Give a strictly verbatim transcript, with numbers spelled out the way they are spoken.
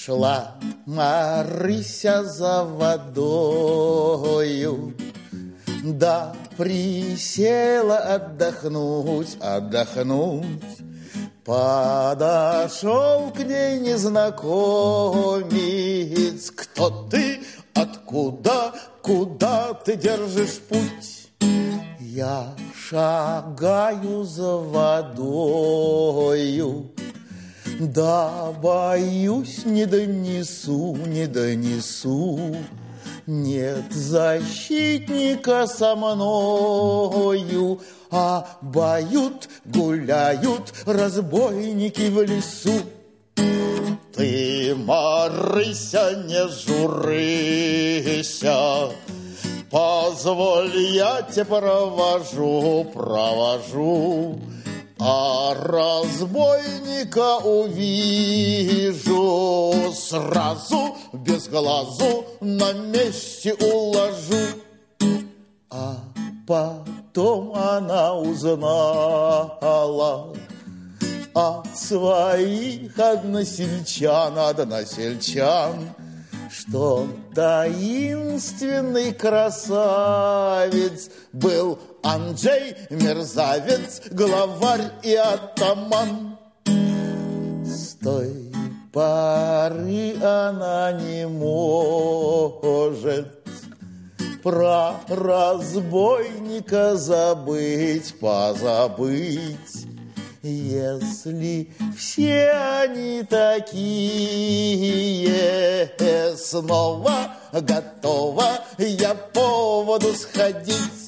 Шла Марыся за водою, да присела отдохнуть, отдохнуть. Подошел к ней незнакомец. Кто ты? Откуда? Куда ты держишь путь? Я шагаю за водою, да боюсь, не донесу, не донесу. Нет защитника со мною, а боют, гуляют разбойники в лесу. Ты, Марыся, не журыся, позволь, я тебя провожу, провожу. А разбойника увижу, сразу, без глазу, на месте уложу. А потом она узнала от своих односельчан, односельчан, что таинственный красавец был Анджей, мерзавец, главарь и атаман. С той поры она не может про разбойника забыть, позабыть. Если все они такие, снова готова я по воду сходить.